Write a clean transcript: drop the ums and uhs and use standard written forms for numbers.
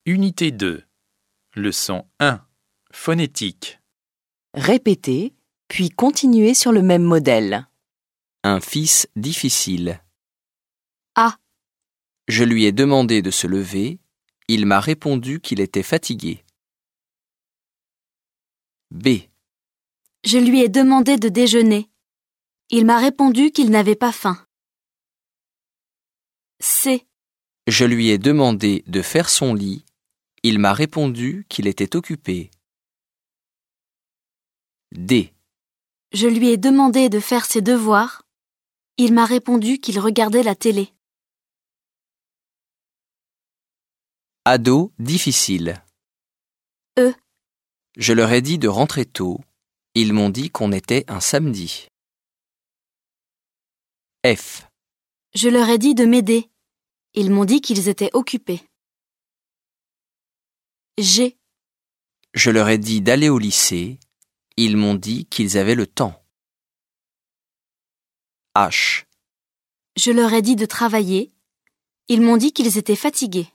Unité 2. Leçon 1. Phonétique. Répétez, puis continuez sur le même modèle. Un fils difficile. A. Je lui ai demandé de se lever. Il m'a répondu qu'il était fatigué. B. Je lui ai demandé de déjeuner. Il m'a répondu qu'il n'avait pas faim. C. Je lui ai demandé de faire son lit. Il m'a répondu qu'il était occupé. D. Je lui ai demandé de faire ses devoirs. Il m'a répondu qu'il regardait la télé. Ado difficile. E. Je leur ai dit de rentrer tôt. Ils m'ont dit qu'on était un samedi. F. Je leur ai dit de m'aider. Ils m'ont dit qu'ils étaient occupés. G. Je leur ai dit d'aller au lycée. Ils m'ont dit qu'ils avaient le temps. H. Je leur ai dit de travailler. Ils m'ont dit qu'ils étaient fatigués.